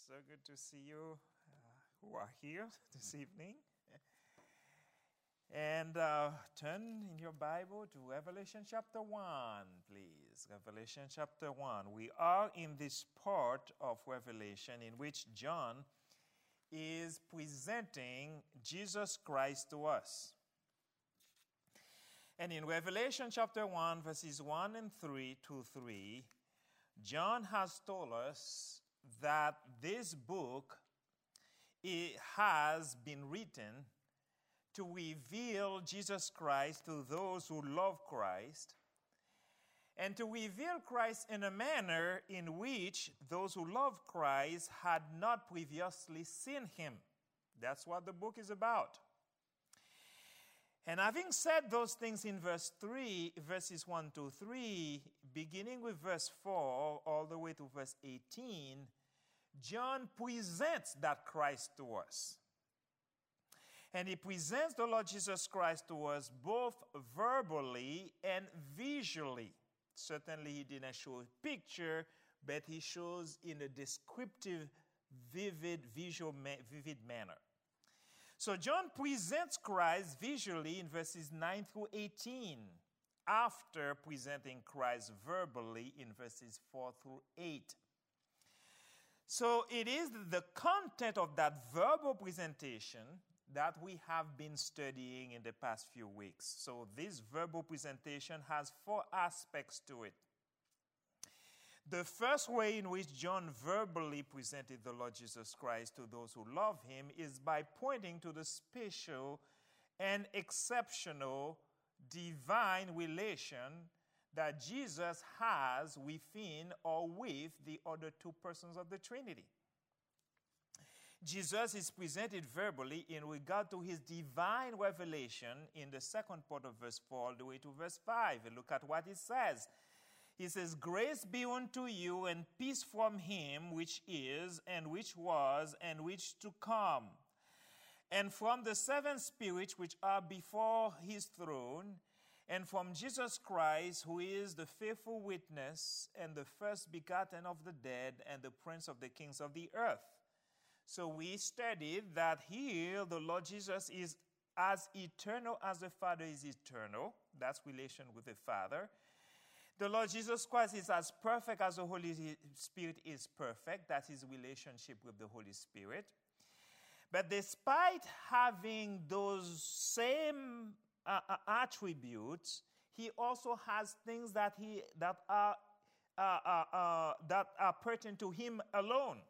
So good to see you who are here this evening. And turn in your Bible to Revelation chapter 1, please. Revelation chapter 1. We are in this part of Revelation in which John is presenting Jesus Christ to us. And in Revelation chapter 1, verses 1 and 3 to 3, John has told us that this book has been written to reveal Jesus Christ to those who love Christ, and to reveal Christ in a manner in which those who love Christ had not previously seen him. That's what the book is about. And having said those things in verses 1 to 3, beginning with verse 4 all the way to verse 18, John presents that Christ to us. And he presents the Lord Jesus Christ to us both verbally and visually. Certainly he didn't show a picture, but he shows in a descriptive, vivid manner. So John presents Christ visually in verses 9 through 18, after presenting Christ verbally in verses 4 through 8. So it is the content of that verbal presentation that we have been studying in the past few weeks. So this verbal presentation has 4 aspects to it. The first way in which John verbally presented the Lord Jesus Christ to those who love him is by pointing to the special and exceptional divine relation that Jesus has within or with the other 2 persons of the Trinity. Jesus is presented verbally in regard to his divine revelation in the second part of verse 4 all the way to verse 5. And look at what it says. He says, "Grace be unto you and peace from him which is and which was and which to come, and from the 7 spirits which are before his throne, and from Jesus Christ, who is the faithful witness and the first begotten of the dead and the prince of the kings of the earth." So we studied that here the Lord Jesus is as eternal as the Father is eternal. That's relation with the Father. The Lord Jesus Christ is as perfect as the Holy Spirit is perfect. That's his relationship with the Holy Spirit. But despite having those same attributes, he also has things that are pertinent to him alone.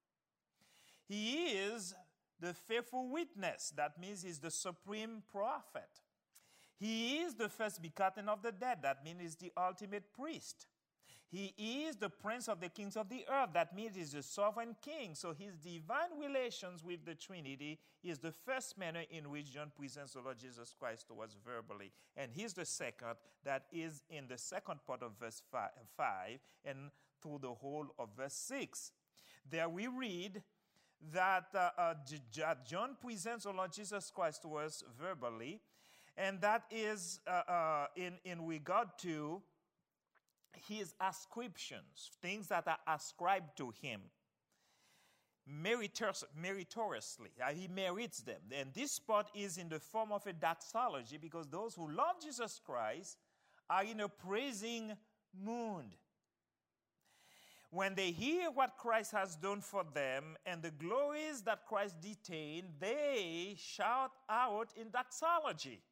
He is the faithful witness. That means he's the supreme prophet. He is the first begotten of the dead. That means he's the ultimate priest. He is the prince of the kings of the earth. That means he's the sovereign king. So his divine relations with the Trinity is the first manner in which John presents the Lord Jesus Christ to us verbally. And he's the second, that is in the second part of verse 5 and through the whole of verse 6. There we read that John presents the Lord Jesus Christ to us verbally, and that is in regard to his ascriptions, things that are ascribed to him meritoriously. He merits them. And this part is in the form of a doxology, because those who love Jesus Christ are in a praising mood. When they hear what Christ has done for them and the glories that Christ detained, they shout out in doxology.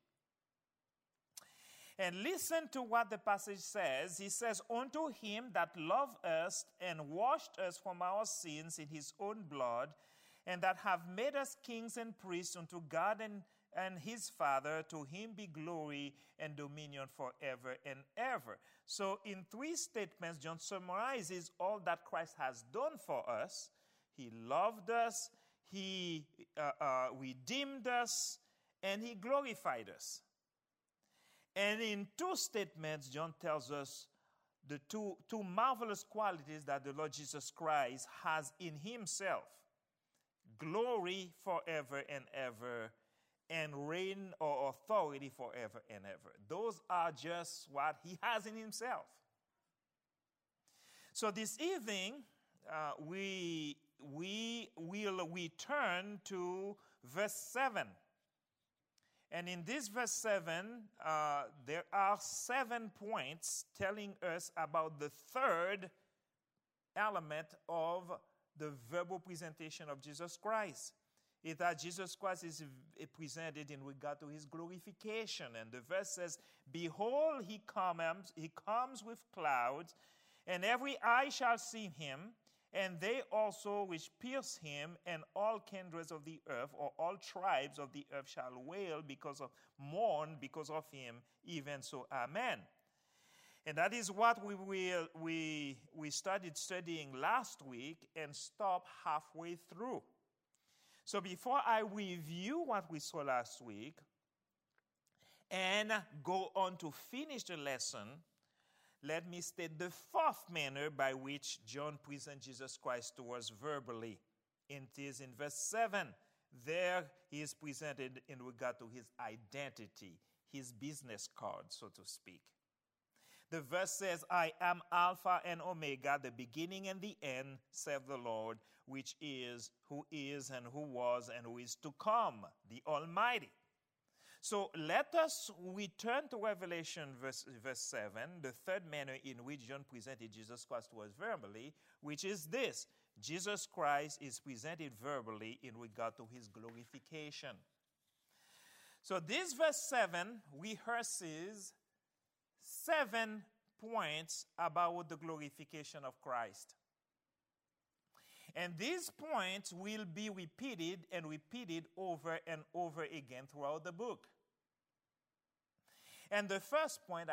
And listen to what the passage says. He says, "Unto him that loved us and washed us from our sins in his own blood, and that have made us kings and priests unto God and his Father, to him be glory and dominion forever and ever." So in 3 statements, John summarizes all that Christ has done for us. He loved us, he redeemed us, and he glorified us. And in 2 statements, John tells us the two marvelous qualities that the Lord Jesus Christ has in himself: glory forever and ever, and reign or authority forever and ever. Those are just what he has in himself. So this evening, we we will return to verse 7. And in this verse 7, there are 7 points telling us about the third element of the verbal presentation of Jesus Christ. Is that Jesus Christ is presented in regard to his glorification. And the verse says, "Behold, he comes with clouds, and every eye shall see him, and they also which pierce him, and all kindreds of the earth, or all tribes of the earth shall mourn because of him, even so, amen." And that is what we started studying last week and stopped halfway through. So before I review what we saw last week and go on to finish the lesson, let me state the fourth manner by which John presents Jesus Christ to us verbally. It is in verse 7. There he is presented in regard to his identity, his business card, so to speak. The verse says, "I am Alpha and Omega, the beginning and the end, saith the Lord, which is, who and who was, and who is to come, the Almighty." So let us return to Revelation verse 7, the third manner in which John presented Jesus Christ to us verbally, which is this: Jesus Christ is presented verbally in regard to his glorification. So this verse 7 rehearses 7 points about the glorification of Christ. And these points will be repeated and repeated over and over again throughout the book. And the first point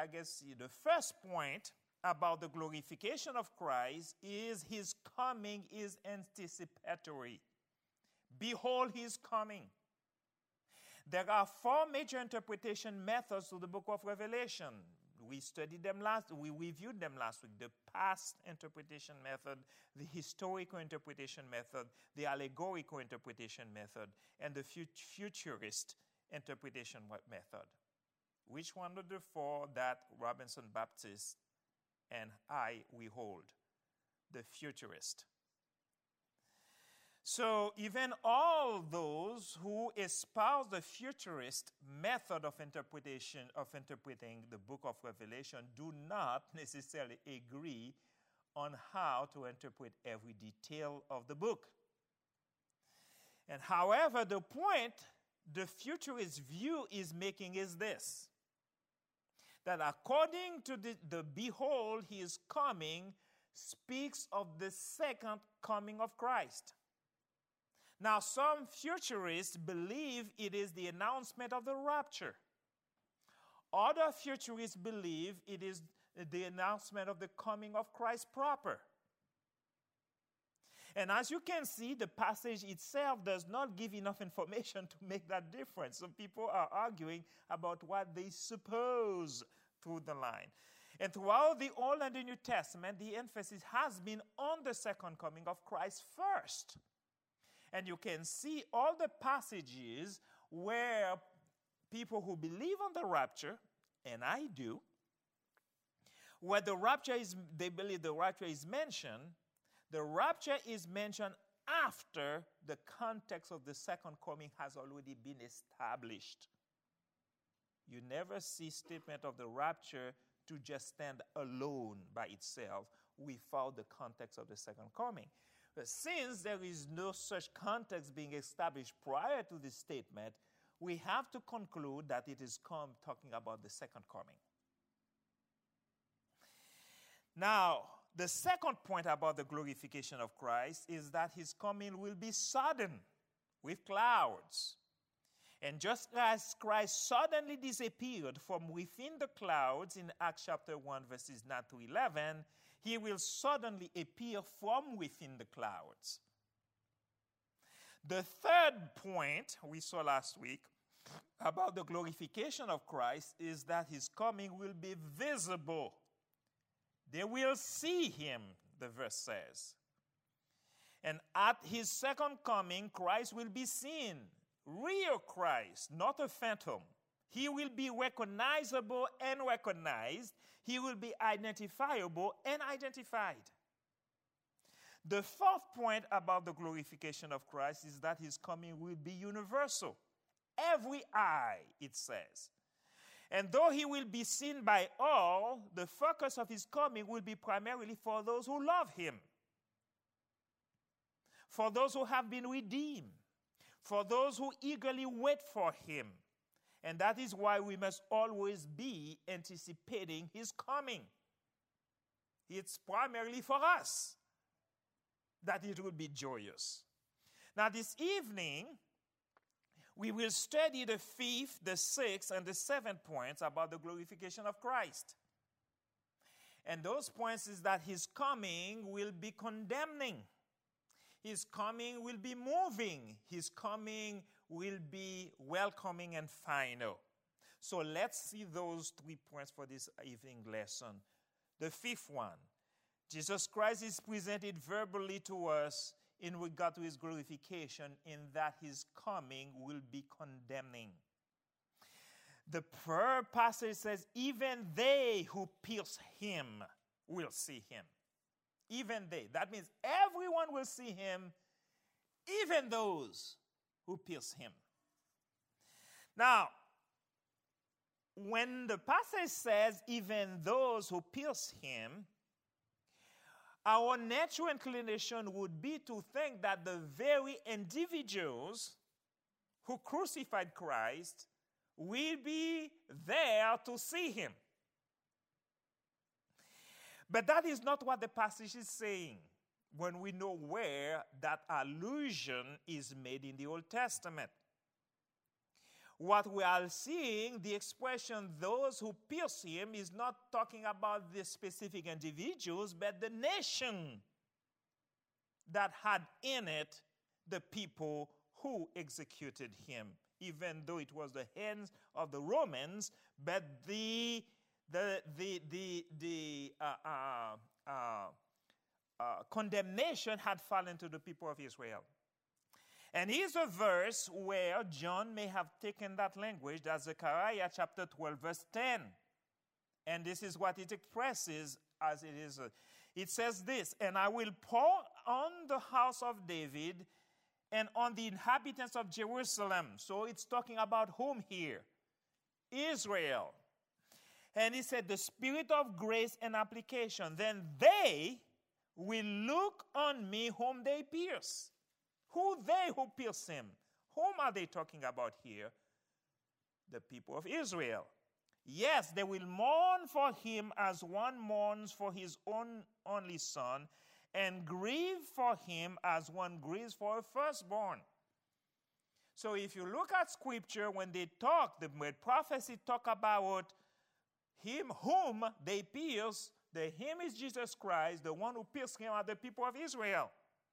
about the glorification of Christ is his coming is anticipatory. Behold, he is coming. There are 4 major interpretation methods to the book of Revelation. We reviewed them last week: the past interpretation method, the historical interpretation method, the allegorical interpretation method, and the futurist interpretation method. Which one of the 4 that Robinson Baptist and we hold? The futurist. So even all those who espouse the futurist method of interpreting the book of Revelation do not necessarily agree on how to interpret every detail of the book. And however, the point the futurist view is making is this: that according to the "behold, he is coming" speaks of the second coming of Christ. Now, some futurists believe it is the announcement of the rapture. Other futurists believe it is the announcement of the coming of Christ proper. And as you can see, the passage itself does not give enough information to make that difference. So people are arguing about what they suppose through the line. And throughout the Old and the New Testament, the emphasis has been on the second coming of Christ first. And you can see all the passages where people who believe on the rapture, and I do, where they believe the rapture is mentioned, the rapture is mentioned after the context of the second coming has already been established. You never see statement of the rapture to just stand alone by itself without the context of the second coming. But since there is no such context being established prior to this statement, we have to conclude that it is talking about the second coming. Now, the second point about the glorification of Christ is that his coming will be sudden, with clouds. And just as Christ suddenly disappeared from within the clouds in Acts chapter 1, verses 9 to 11, he will suddenly appear from within the clouds. The third point we saw last week about the glorification of Christ is that his coming will be visible. They will see him, the verse says. And at his second coming, Christ will be seen. Real Christ, not a phantom. He will be recognizable and recognized. He will be identifiable and identified. The fourth point about the glorification of Christ is that his coming will be universal. Every eye, it says. And though he will be seen by all, the focus of his coming will be primarily for those who love him, for those who have been redeemed, for those who eagerly wait for him. And that is why we must always be anticipating his coming. It's primarily for us that it will be joyous. Now, this evening, we will study the fifth, the sixth, and the seventh points about the glorification of Christ. And those points is that his coming will be condemning. His coming will be moving. His coming will be welcoming and final. So let's see those 3 points for this evening lesson. The fifth one, Jesus Christ is presented verbally to us in regard to his glorification, in that his coming will be condemning. The prayer passage says, even they who pierce him will see him. Even they. That means everyone will see him, even those who pierce him. Now, when the passage says, even those who pierce him, our natural inclination would be to think that the very individuals who crucified Christ will be there to see him. But that is not what the passage is saying when we know where that allusion is made in the Old Testament. What we are seeing, the expression, those who pierce him, is not talking about the specific individuals, but the nation that had in it the people who executed him, even though it was the hands of the Romans, but the condemnation had fallen to the people of Israel. And here's a verse where John may have taken that language. That's Zechariah chapter 12, verse 10. And this is what it expresses as it is. It says this, and I will pour on the house of David and on the inhabitants of Jerusalem. So it's talking about whom here? Israel. And he said, the spirit of grace and application. Then they will look on me whom they pierce. Who they who pierce him? Whom are they talking about here? The people of Israel. Yes, they will mourn for him as one mourns for his own only son, and grieve for him as one grieves for a firstborn. So if you look at scripture, when they talk, when prophecy talk about him whom they pierce, the him is Jesus Christ, the one who pierced him are the people of Israel.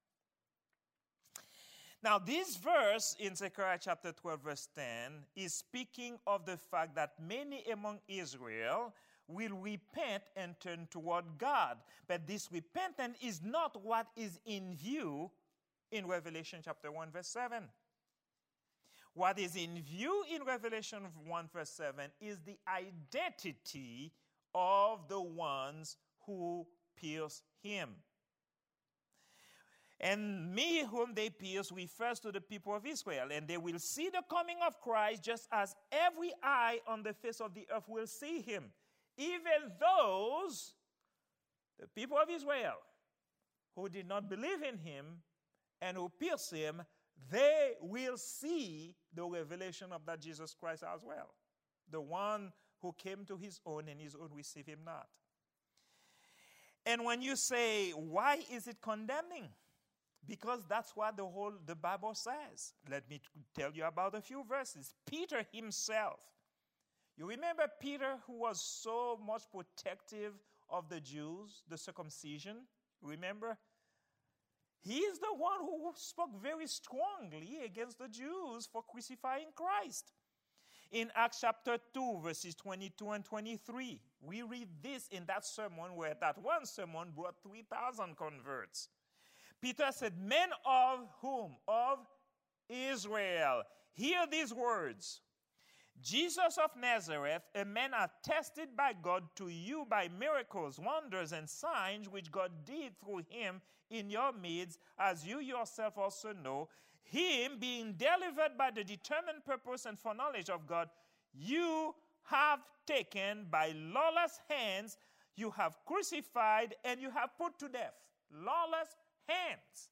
Now, this verse in Zechariah chapter 12, verse 10, is speaking of the fact that many among Israel will repent and turn toward God. But this repentance is not what is in view in Revelation chapter 1, verse 7. What is in view in Revelation 1, verse 7 is the identity of the ones who pierce him. And me whom they pierce refers to the people of Israel. And they will see the coming of Christ just as every eye on the face of the earth will see him. Even those, the people of Israel, who did not believe in him and who pierced him, they will see the revelation of that Jesus Christ as well. The one who came to his own and his own received him not. And when you say, why is it condemning? Because that's what the Bible says. Let me tell you about a few verses. Peter himself. You remember Peter, who was so much protective of the Jews, the circumcision? Remember? He is the one who spoke very strongly against the Jews for crucifying Christ. In Acts chapter 2, verses 22 and 23, we read this in that sermon where that one sermon brought 3,000 converts. Peter said, men of whom? Of Israel. Hear these words. Jesus of Nazareth, a man attested by God to you by miracles, wonders, and signs which God did through him in your midst, as you yourself also know, him being delivered by the determined purpose and foreknowledge of God, you have taken by lawless hands, you have crucified, and you have put to death. Lawless hands.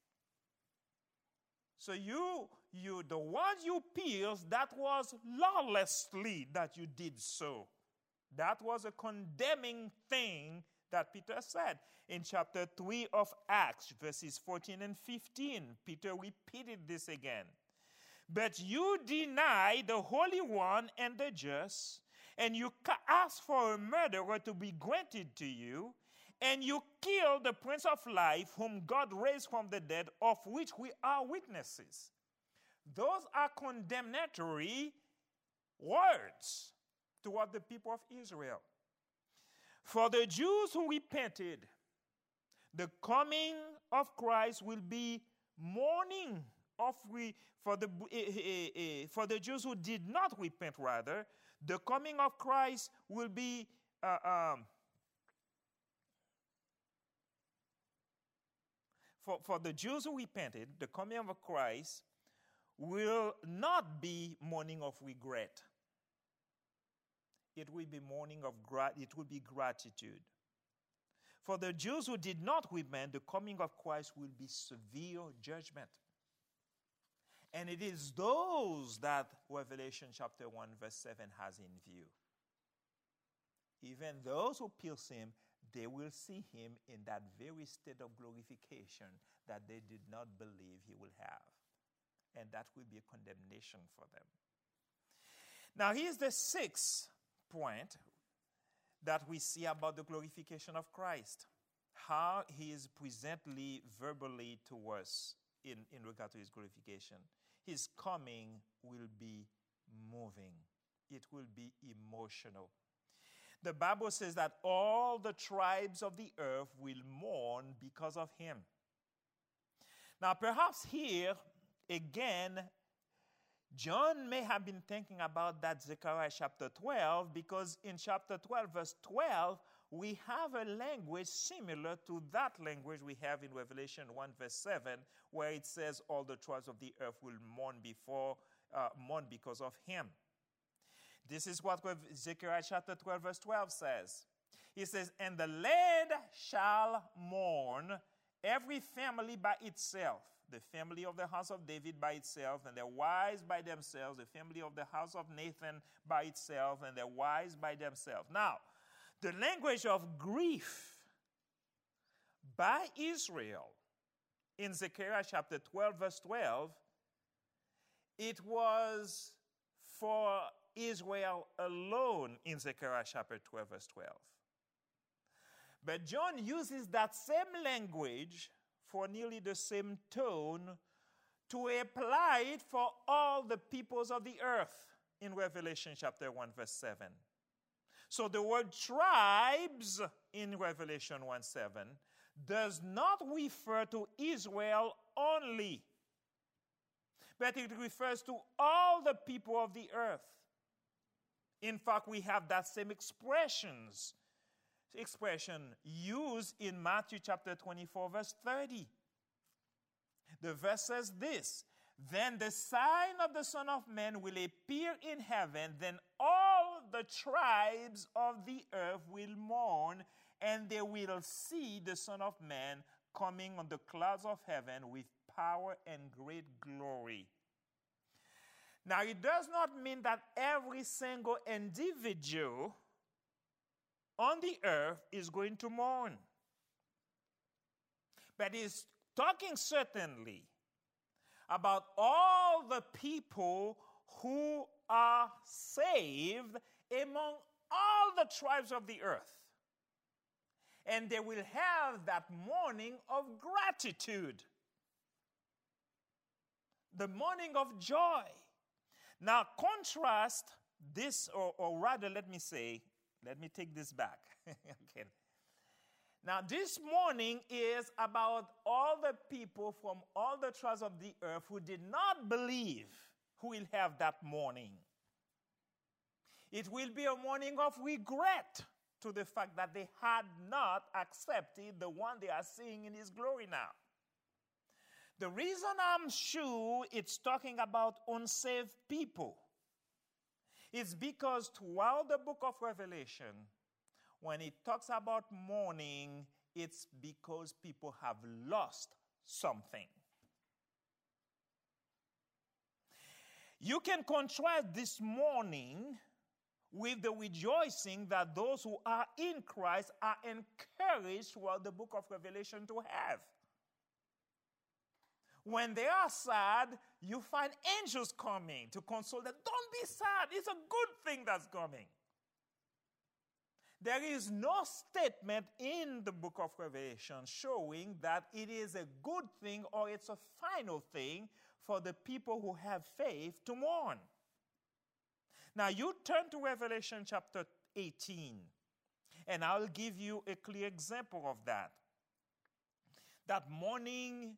So the one you pierced, that was lawlessly that you did so. That was a condemning thing that Peter said. In chapter 3 of Acts, verses 14 and 15, Peter repeated this again. But you deny the Holy One and the just, and you ask for a murderer to be granted to you, and you kill the Prince of Life, whom God raised from the dead, of which we are witnesses. Those are condemnatory words toward the people of Israel. For the Jews who repented, the coming of Christ will be mourning. For the Jews who did not repent, rather, the coming of Christ will be for the Jews who repented, the coming of Christ will not be mourning of regret. It will be mourning of it will be gratitude. For the Jews who did not repent, the coming of Christ will be severe judgment. And it is those that Revelation chapter 1 verse 7 has in view. Even those who pierce him, they will see him in that very state of glorification that they did not believe he will have. And that will be a condemnation for them. Now here's the sixth point that we see about the glorification of Christ. How he is presently verbally to us in regard to his glorification. His coming will be moving. It will be emotional. The Bible says that all the tribes of the earth will mourn because of him. Now, perhaps here, again, John may have been thinking about that Zechariah chapter 12, because in chapter 12, verse 12, we have a language similar to that language we have in Revelation 1, verse 7, where it says all the tribes of the earth will mourn because of him. This is what Zechariah chapter 12, verse 12 says. He says, and the land shall mourn, every family by itself, the family of the house of David by itself, and their wives by themselves, the family of the house of Nathan by itself, and their wives by themselves. Now, the language of grief by Israel in Zechariah chapter 12, verse 12, it was for Israel alone in Zechariah chapter 12, verse 12. But John uses that same language for nearly the same tone to apply it for all the peoples of the earth in Revelation chapter 1, verse 7. So the word tribes in Revelation 1:7 does not refer to Israel only, but it refers to all the people of the earth. In fact, we have that same expression used in Matthew chapter 24, verse 30. The verse says this, then the sign of the Son of Man will appear in heaven, then all the tribes of the earth will mourn, and they will see the Son of Man coming on the clouds of heaven with power and great glory. Now, it does not mean that every single individual on the earth is going to mourn. But it's talking certainly about all the people who are saved among all the tribes of the earth. And they will have that mourning of gratitude, the mourning of joy. Now, contrast this, or rather, let me take this back. Okay. Now, this mourning is about all the people from all the tribes of the earth who did not believe who will have that mourning. It will be a morning of regret to the fact that they had not accepted the one they are seeing in his glory now. The reason I'm sure it's talking about unsaved people is because throughout the book of Revelation, when it talks about mourning, it's because people have lost something. You can contrast this mourning with the rejoicing that those who are in Christ are encouraged throughout the book of Revelation to have. When they are sad, you find angels coming to console them. Don't be sad. It's a good thing that's coming. There is no statement in the book of Revelation showing that it is a good thing or it's a final thing for the people who have faith to mourn. Now you turn to Revelation chapter 18, and I'll give you a clear example of that. That mourning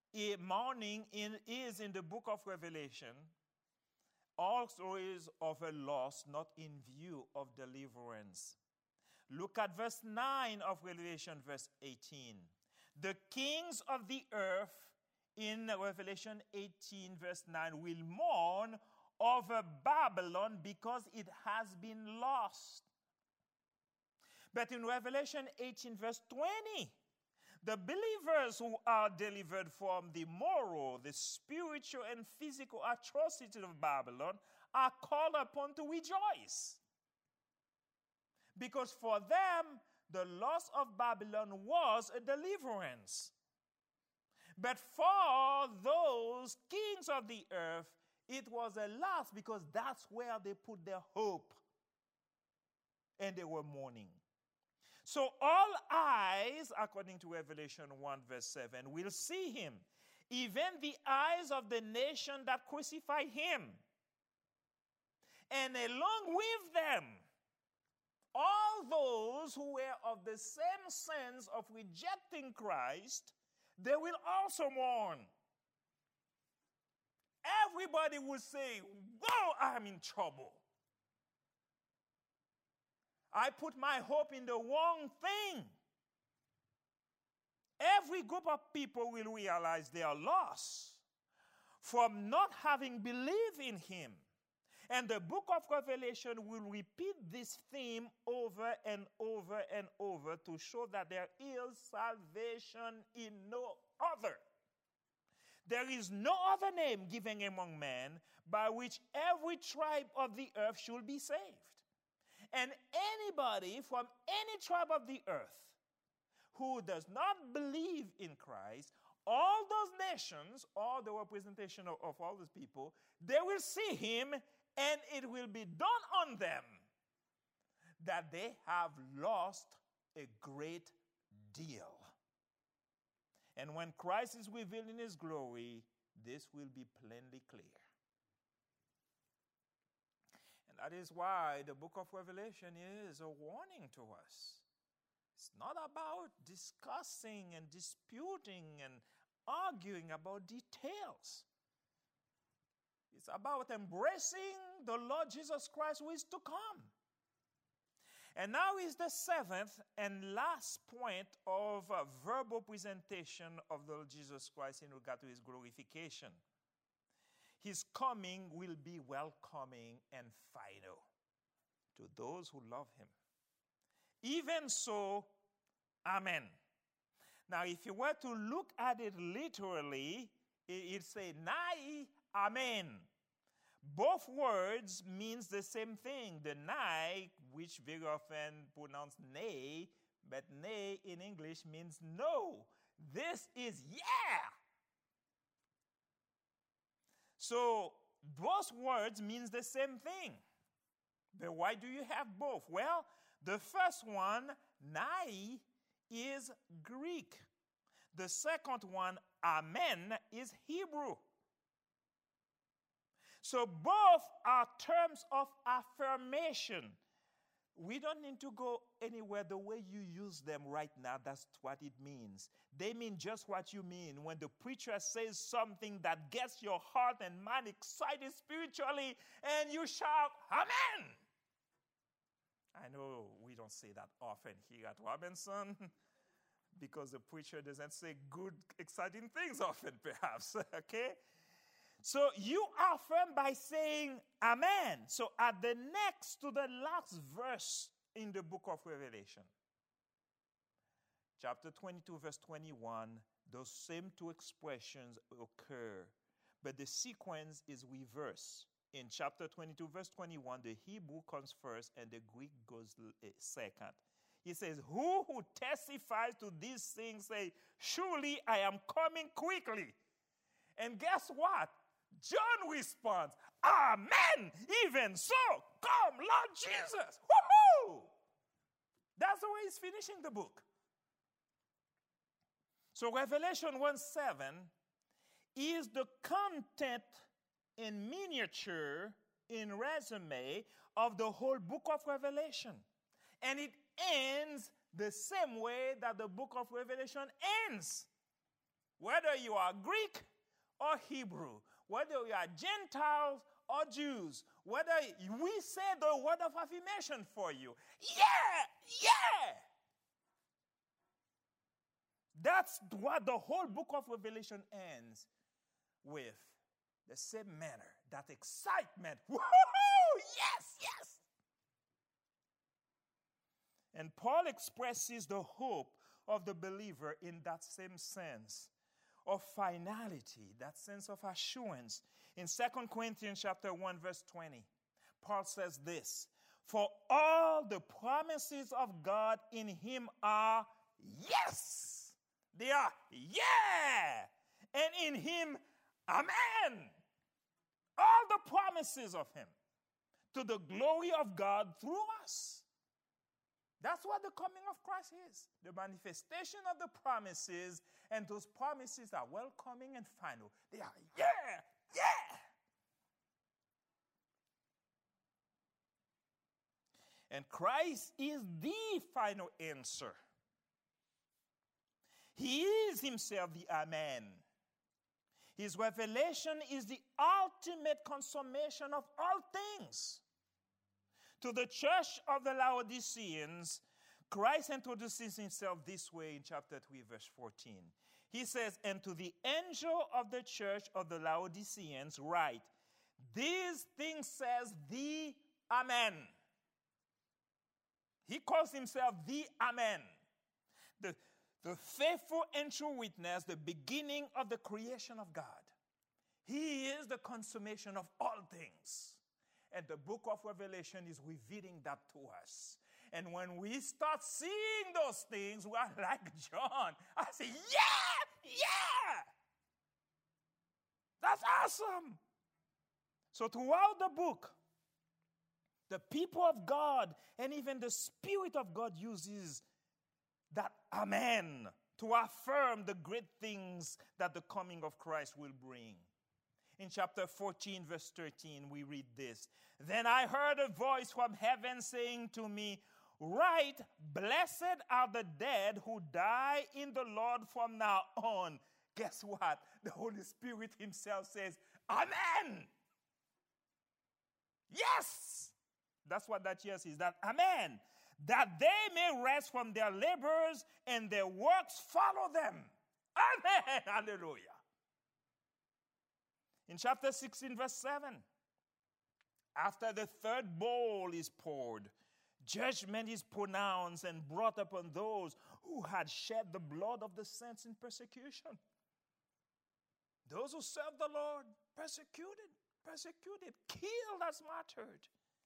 is in the book of Revelation also is of a loss not in view of deliverance. Look at verse 9 of Revelation, verse 18. The kings of the earth in Revelation 18, verse 9 will mourn over Babylon because it has been lost. But in Revelation 18, verse 20, the believers who are delivered from the moral, the spiritual, and physical atrocities of Babylon are called upon to rejoice. Because for them, the loss of Babylon was a deliverance. But for those kings of the earth, it was a loss because that's where they put their hope. And they were mourning. So all eyes, according to Revelation 1 verse 7, will see him, even the eyes of the nation that crucified him. And along with them, all those who were of the same sense of rejecting Christ, they will also mourn. Everybody will say, whoa, I'm in trouble. I put my hope in the wrong thing. Every group of people will realize their loss from not having believed in him. And the book of Revelation will repeat this theme over and over and over to show that there is salvation in no other. There is no other name given among men by which every tribe of the earth should be saved. And anybody from any tribe of the earth who does not believe in Christ, all those nations, all the representation of all those people, they will see him and it will be done on them that they have lost a great deal. And when Christ is revealed in his glory, this will be plainly clear. And that is why the book of Revelation is a warning to us. It's not about discussing and disputing and arguing about details. It's about embracing the Lord Jesus Christ who is to come. And now is the seventh and last point of verbal presentation of the Lord Jesus Christ in regard to his glorification. His coming will be welcoming and final to those who love him. Even so, amen. Now, if you were to look at it literally, it say, nai, amen. Both words means the same thing. The nai, which very often pronounced nay, but nay in English means no. This is yeah. So both words means the same thing. But why do you have both? Well, the first one, nai, is Greek. The second one, amen, is Hebrew. So both are terms of affirmation. We don't need to go anywhere the way you use them right now. That's what it means. They mean just what you mean. When the preacher says something that gets your heart and mind excited spiritually, and you shout, amen. I know we don't say that often here at Robinson because the preacher doesn't say good, exciting things often, perhaps. Okay? So you affirm by saying amen. So at the next to the last verse in the book of Revelation, chapter 22, verse 21, those same two expressions occur, but the sequence is reversed. In chapter 22, verse 21, the Hebrew comes first and the Greek goes second. He says, who testifies to these things say, surely I am coming quickly. And guess what? John responds, amen, even so, come, Lord Jesus. Woohoo! That's the way he's finishing the book. So Revelation 1:7 is the content in miniature, in resume, of the whole book of Revelation. And it ends the same way that the book of Revelation ends. Whether you are Greek or Hebrew, whether you are Gentiles or Jews, whether we say the word of affirmation for you, yeah. That's what the whole book of Revelation ends with. The same manner, that excitement. Woohoo! Yes! And Paul expresses the hope of the believer in that same sense of finality, that sense of assurance. In 2 Corinthians chapter 1, verse 20, Paul says this, for all the promises of God in him are yes. They are yeah. And in him, amen. All the promises of him to the glory of God through us. That's what the coming of Christ is. The manifestation of the promises, and those promises are welcoming and final. They are yeah. And Christ is the final answer. He is himself the amen. His revelation is the ultimate consummation of all things. To the church of the Laodiceans, Christ introduces himself this way in chapter 3, verse 14. He says, and to the angel of the church of the Laodiceans write, these things says the Amen. He calls himself the Amen. The faithful and true witness, the beginning of the creation of God. He is the consummation of all things. And the book of Revelation is revealing that to us. And when we start seeing those things, we are like John. I say, yeah! That's awesome. So throughout the book, the people of God and even the Spirit of God uses that amen to affirm the great things that the coming of Christ will bring. In chapter 14, verse 13, we read this. Then I heard a voice from heaven saying to me, write, blessed are the dead who die in the Lord from now on. Guess what? The Holy Spirit himself says, amen. Yes. That's what that yes is, that amen. That they may rest from their labors and their works follow them. Amen. Hallelujah. In chapter 16, verse 7, after the third bowl is poured, judgment is pronounced and brought upon those who had shed the blood of the saints in persecution. Those who serve the Lord, persecuted, killed as martyred.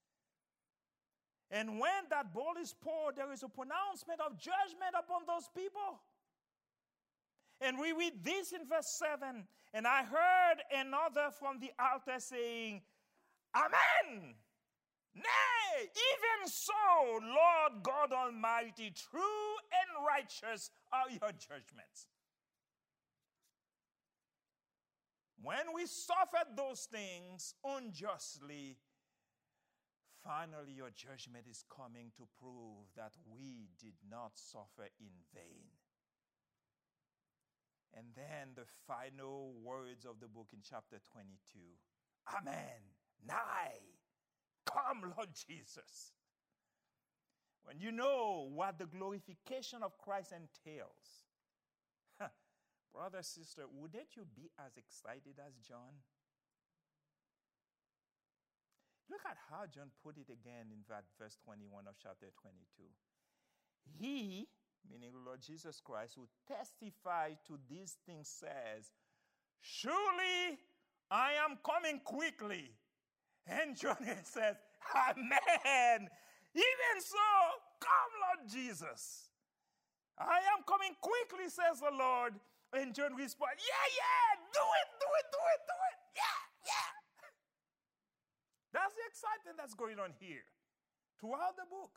And when that bowl is poured, there is a pronouncement of judgment upon those people. And we read this in verse 7. And I heard another from the altar saying, amen. Nay, even so, Lord God Almighty, true and righteous are your judgments. When we suffered those things unjustly, finally your judgment is coming to prove that we did not suffer in vain. And then the final words of the book in chapter 22. Amen. Nigh. Come, Lord Jesus. when you know what the glorification of Christ entails, brother, sister, wouldn't you be as excited as John? Look at how John put it again in that verse 21 of chapter 22. He, meaning the Lord Jesus Christ, who testified to these things says, surely I am coming quickly. And John says, amen. Even so, come, Lord Jesus. I am coming quickly, says the Lord. And John responds, yeah, do it. Yeah. That's the excitement that's going on here throughout the book.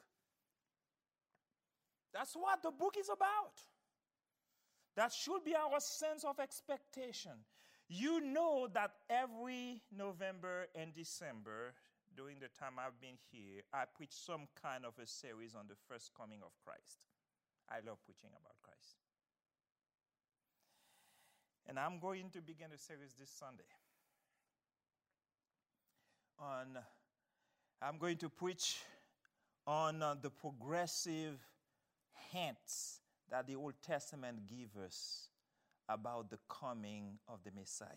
That's what the book is about. That should be our sense of expectation. You know that every November and December, during the time I've been here, I preach some kind of a series on the first coming of Christ. I love preaching about Christ. And I'm going to begin a series this Sunday. I'm going to preach on the progressive hints that the Old Testament gives us about the coming of the Messiah.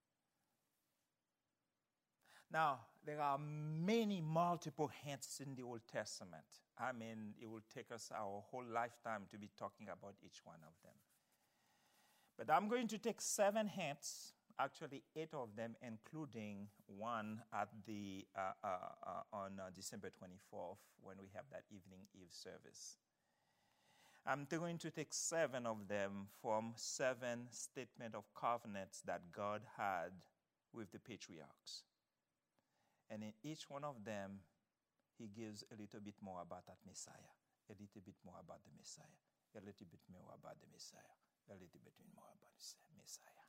Now, there are many multiple hints in the Old Testament. I mean, it will take us our whole lifetime to be talking about each one of them. But I'm going to take 7 hints, actually 8 of them, including one at on December 24th when we have that evening Eve service. I'm going to take 7 of them from 7 statements of covenants that God had with the patriarchs. And in each one of them, he gives a little bit more about that Messiah, a little bit more about the Messiah, a little bit more about the Messiah, a little bit more about the Messiah.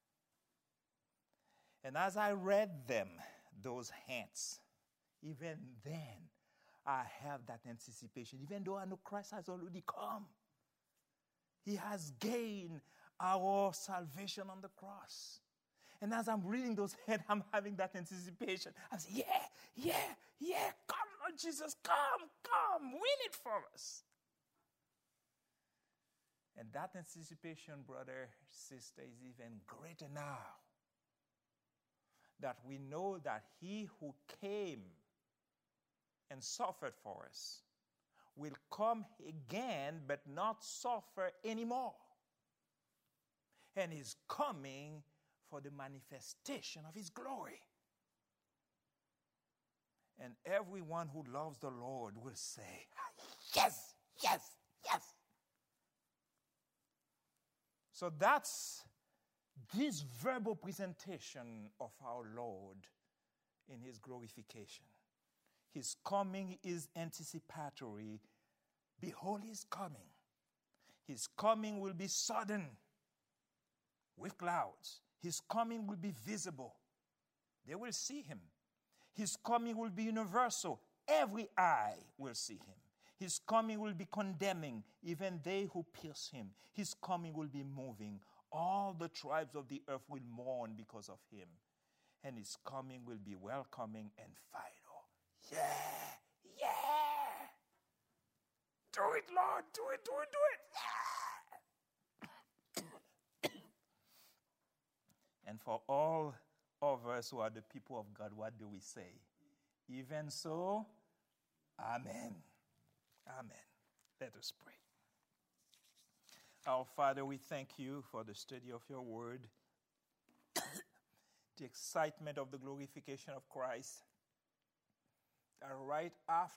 And as I read them, those hints, even then, I have that anticipation. Even though I know Christ has already come, he has gained our salvation on the cross. And as I'm reading those hints, I'm having that anticipation. I say, yeah, come, Lord Jesus, come, win it for us. And that anticipation, brother, sister, is even greater now. That we know that he who came and suffered for us will come again, but not suffer anymore. And is coming for the manifestation of his glory. And everyone who loves the Lord will say, yes. So that's this verbal presentation of our Lord in his glorification. His coming is anticipatory. Behold, his coming. His coming will be sudden with clouds. His coming will be visible. They will see him. His coming will be universal. Every eye will see him. His coming will be condemning, even they who pierce him. His coming will be moving. All the tribes of the earth will mourn because of him. And his coming will be welcoming and final. Yeah. Do it, Lord. Do it. Yeah. And for all of us who are the people of God, what do we say? Even so, amen. Let us pray. Our Father, we thank you for the study of your word, the excitement of the glorification of Christ. And right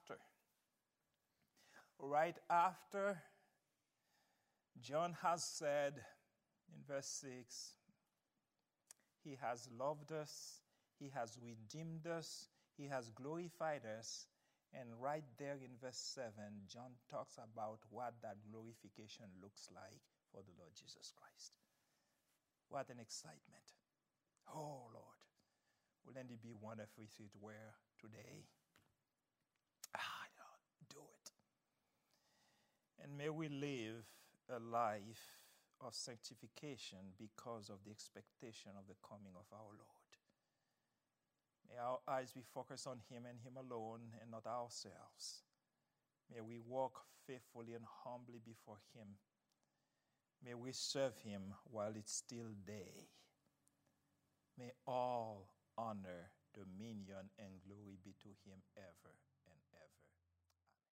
after John has said in verse 6, he has loved us, he has redeemed us, he has glorified us. And right there in verse 7, John talks about what that glorification looks like for the Lord Jesus Christ. What an excitement. Oh, Lord, wouldn't it be wonderful if it were today? Lord, do it. And may we live a life of sanctification because of the expectation of the coming of our Lord. May our eyes be focused on him and him alone and not ourselves. May we walk faithfully and humbly before him. May we serve him while it's still day. May all honor, dominion, and glory be to him ever.